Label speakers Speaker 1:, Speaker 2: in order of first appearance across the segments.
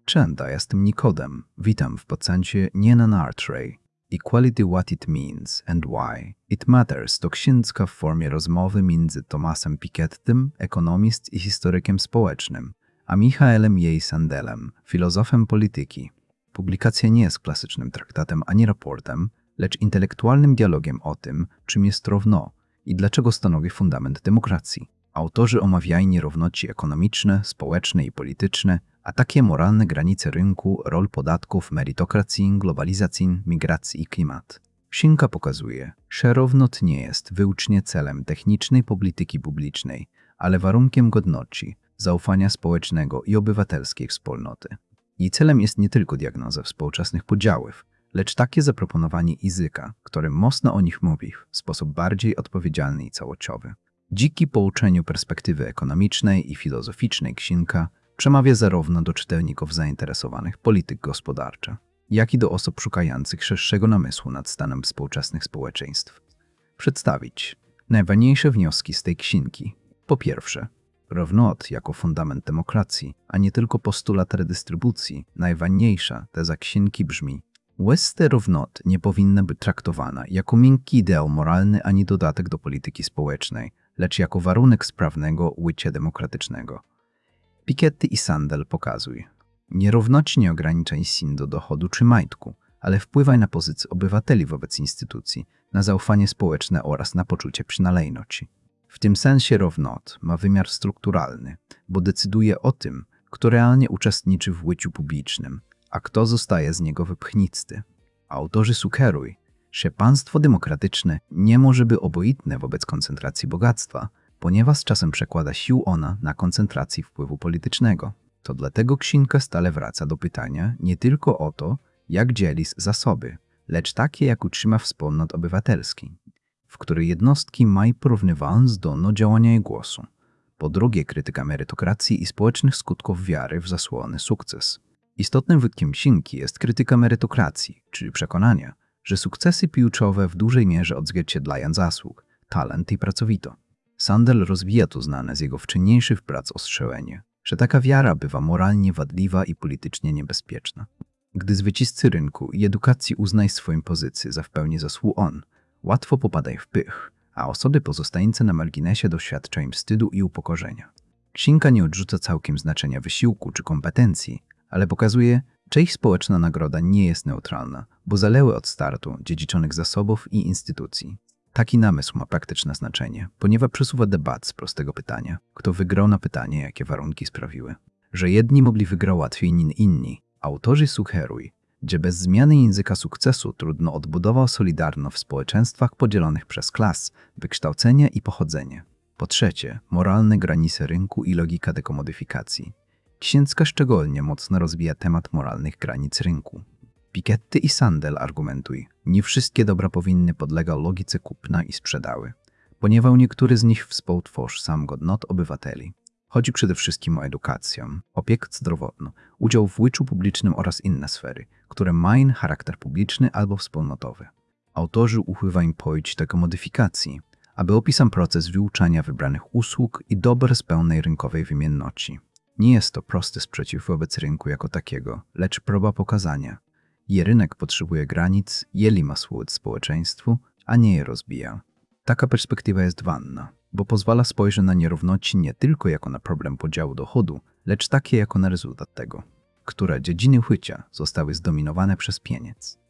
Speaker 1: Czenda, jestem Nikodem. Witam w podcaście Nie na Nartray. Equality What It Means and Why It Matters to książka w formie rozmowy między Thomasem Pikettym, ekonomist i historykiem społecznym, a Michaelem J. Sandelem, filozofem polityki. Publikacja nie jest klasycznym traktatem ani raportem, lecz intelektualnym dialogiem o tym, czym jest równo i dlaczego stanowi fundament demokracji. Autorzy omawiają nierówności ekonomiczne, społeczne i polityczne, a takie moralne granice rynku, rol podatków, merytokracji, globalizacji, migracji i klimat. Księga pokazuje, że równość nie jest wyłącznie celem technicznej polityki publicznej, ale warunkiem godności, zaufania społecznego i obywatelskiej wspólnoty. Jej celem jest nie tylko diagnoza współczesnych podziałów, lecz takie zaproponowanie języka, którym można o nich mówi w sposób bardziej odpowiedzialny i całościowy. Dzięki połączeniu perspektywy ekonomicznej i filozoficznej księga przemawia zarówno do czytelników zainteresowanych polityk gospodarcza, jak i do osób szukających szerszego namysłu nad stanem współczesnych społeczeństw. Przedstawić najważniejsze wnioski z tej księgi. Po pierwsze, równość jako fundament demokracji, a nie tylko postulat redystrybucji. Najważniejsza teza księgi brzmi: łezka równość nie powinna być traktowana jako miękki ideał moralny ani dodatek do polityki społecznej, lecz jako warunek sprawnego życia demokratycznego. Piketty i Sandel pokazują, nierówność nie ogranicza się do dochodu czy majątku, ale wpływa na pozycję obywateli wobec instytucji, na zaufanie społeczne oraz na poczucie przynależności. W tym sensie równość ma wymiar strukturalny, bo decyduje o tym, kto realnie uczestniczy w życiu publicznym, a kto zostaje z niego wypchnięty. Autorzy sugerują, że państwo demokratyczne nie może być obojętne wobec koncentracji bogactwa, ponieważ czasem przekłada się ona na koncentrację wpływu politycznego. To dlatego księga stale wraca do pytania nie tylko o to, jak dzielić zasoby, lecz takie, jak utrzyma wspólnot obywatelski, w której jednostki mają porównywalną zdolność działania i głosu. Po drugie, krytyka merytokracji i społecznych skutków wiary w zasłony sukces. Istotnym wątkiem księgi jest krytyka merytokracji, czyli przekonania, że sukcesy piłczowe w dużej mierze odzwierciedlają zasług, talent i pracowito. Sandel rozwija tu znane z jego wcześniejszych prac ostrzeżenie, że taka wiara bywa moralnie wadliwa i politycznie niebezpieczna. Gdy zwycięzcy rynku i edukacji uznają swoją pozycję za w pełni zasłużoną, łatwo popadają w pych, a osoby pozostające na marginesie doświadczają wstydu i upokorzenia. Księga nie odrzuca całkiem znaczenia wysiłku czy kompetencji, ale pokazuje, że ich społeczna nagroda nie jest neutralna, bo zależy od startu dziedziczonych zasobów i instytucji. Taki namysł ma praktyczne znaczenie, ponieważ przesuwa debat z prostego pytania, kto wygrał na pytanie, jakie warunki sprawiły. Że jedni mogli wygrać łatwiej niż inni, autorzy sugerują, że bez zmiany języka sukcesu trudno odbudować solidarność w społeczeństwach podzielonych przez klas, wykształcenie i pochodzenie. Po trzecie, moralne granice rynku i logika dekomodyfikacji. Księga szczególnie mocno rozwija temat moralnych granic rynku. Piketty i Sandel argumentują, nie wszystkie dobra powinny podlegać logice kupna i sprzedaży, ponieważ niektóre z nich współtworzą sam godność obywateli. Chodzi przede wszystkim o edukację, opiekę zdrowotną, udział w życiu publicznym oraz inne sfery, które mają charakter publiczny albo wspólnotowy. Autorzy używają pojęć dekomodyfikacji, aby opisać proces wyuczania wybranych usług i dóbr z pełnej rynkowej wymienności. Nie jest to prosty sprzeciw wobec rynku jako takiego, lecz próba pokazania, że rynek potrzebuje granic, jeżeli ma służyć społeczeństwu, a nie je rozbija. Taka perspektywa jest ważna, bo pozwala spojrzeć na nierówności nie tylko jako na problem podziału dochodu, lecz takie jako na rezultat tego, które dziedziny życia zostały zdominowane przez pieniądz.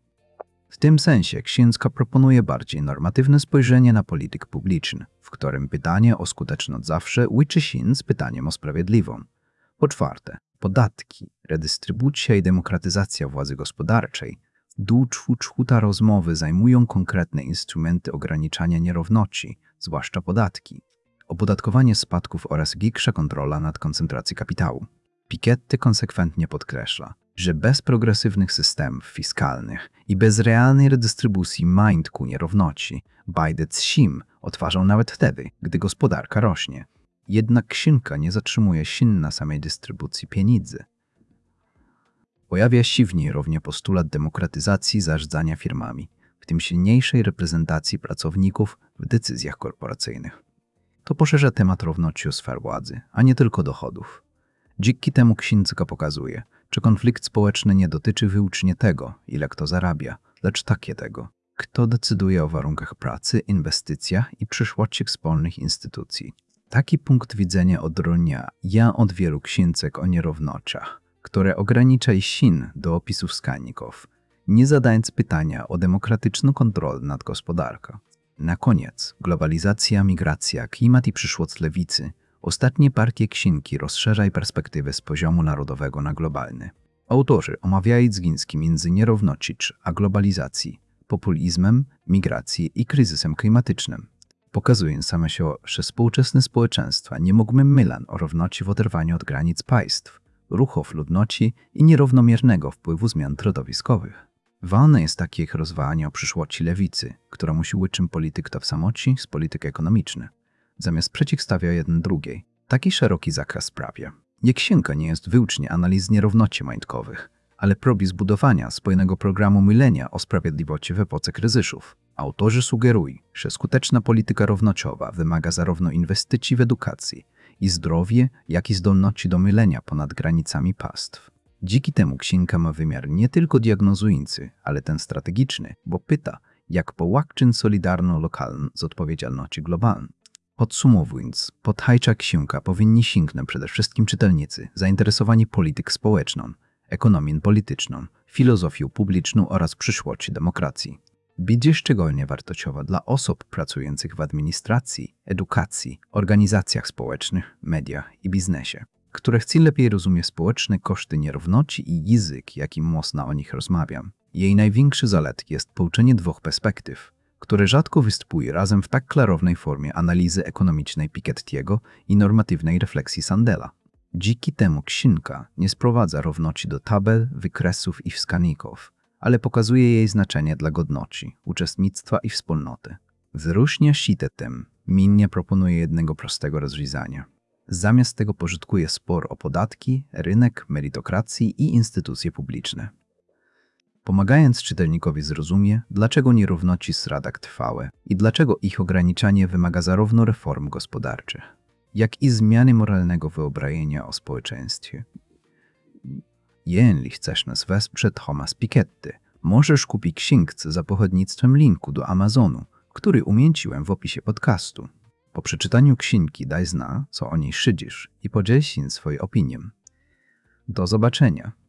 Speaker 1: W tym sensie księga proponuje bardziej normatywne spojrzenie na politykę publiczną, w którym pytanie o skuteczność zawsze łączy się z pytaniem o sprawiedliwą. Po czwarte, podatki, redystrybucja i demokratyzacja władzy gospodarczej. Dłuższa rozmowy zajmują konkretne instrumenty ograniczania nierówności, zwłaszcza podatki, opodatkowanie spadków oraz większa kontrola nad koncentracją kapitału. Piketty konsekwentnie podkreśla, że bez progresywnych systemów fiskalnych i bez realnej redystrybucji majątku nierówności, bajdet sim odtwarzą nawet wtedy, gdy gospodarka rośnie. Jednak księga nie zatrzymuje się na samej dystrybucji pieniędzy. Pojawia się w niej również postulat demokratyzacji zarządzania firmami, w tym silniejszej reprezentacji pracowników w decyzjach korporacyjnych. To poszerza temat równości sfer władzy, a nie tylko dochodów. Dzięki temu księga pokazuje, Czy konflikt społeczny nie dotyczy wyłącznie tego, ile kto zarabia, lecz takie tego, kto decyduje o warunkach pracy, inwestycjach i przyszłości wspólnych instytucji. Taki punkt widzenia odróżnia ja od wielu książek o nierównościach, które ogranicza się do opisów wskaźników, nie zadając pytania o demokratyczną kontrolę nad gospodarką. Na koniec, globalizacja, migracja, klimat i przyszłość lewicy. Ostatnie partie księgi rozszerzają perspektywę z poziomu narodowego na globalny. Autorzy omawiają związki między nierównością a globalizacji, populizmem, migracji i kryzysem klimatycznym. Pokazują same się, że współczesne społeczeństwa nie mogły mylan o równości w oderwaniu od granic państw, ruchów ludności i nierównomiernego wpływu zmian środowiskowych. Ważne jest takie ich rozważanie o przyszłości lewicy, która musi łączyć politykę tożsamości z polityką ekonomiczną, zamiast przeciwstawia jeden drugiej. Taki szeroki zakres sprawia. Nie księga nie jest wyłącznie analiz nierówności majątkowych, ale próby zbudowania spójnego programu myślenia o sprawiedliwości w epoce kryzysów. Autorzy sugerują, że skuteczna polityka równościowa wymaga zarówno inwestycji w edukację i zdrowie, jak i zdolności do myślenia ponad granicami państw. Dzięki temu księga ma wymiar nie tylko diagnozujący, ale ten strategiczny, bo pyta, jak połączyć solidarną lokalną z odpowiedzialnością globalną. Podsumowując, potajcza księga powinni sięgnąć przede wszystkim czytelnicy zainteresowani polityką społeczną, ekonomią polityczną, filozofią publiczną oraz przyszłością demokracji. Będzie szczególnie wartościowa dla osób pracujących w administracji, edukacji, organizacjach społecznych, mediach i biznesie, które chcą lepiej rozumieć społeczne koszty nierówności i język, jakim mocno o nich rozmawiam. Jej największy zalet jest połączenie dwóch perspektyw, które rzadko występuje razem w tak klarownej formie analizy ekonomicznej Piketty'ego i normatywnej refleksji Sandela. Dzięki temu księga nie sprowadza równości do tabel, wykresów i wskaźników, ale pokazuje jej znaczenie dla godności, uczestnictwa i wspólnoty. Wyróżnia się tym, nie proponuje jednego prostego rozwiązania. Zamiast tego pożytkuje spór o podatki, rynek, merytokracji i instytucje publiczne. Pomagając czytelnikowi zrozumie, dlaczego nierówności są tak trwałe i dlaczego ich ograniczanie wymaga zarówno reform gospodarczych, jak i zmiany moralnego wyobrażenia o społeczeństwie. Jeśli chcesz nas wesprzeć Thomas Piketty, możesz kupić księgę za pochodnictwem linku do Amazonu, który umieściłem w opisie podcastu. Po przeczytaniu księgi daj znać, co o niej szydzisz i podziel się swoją opinią. Do zobaczenia.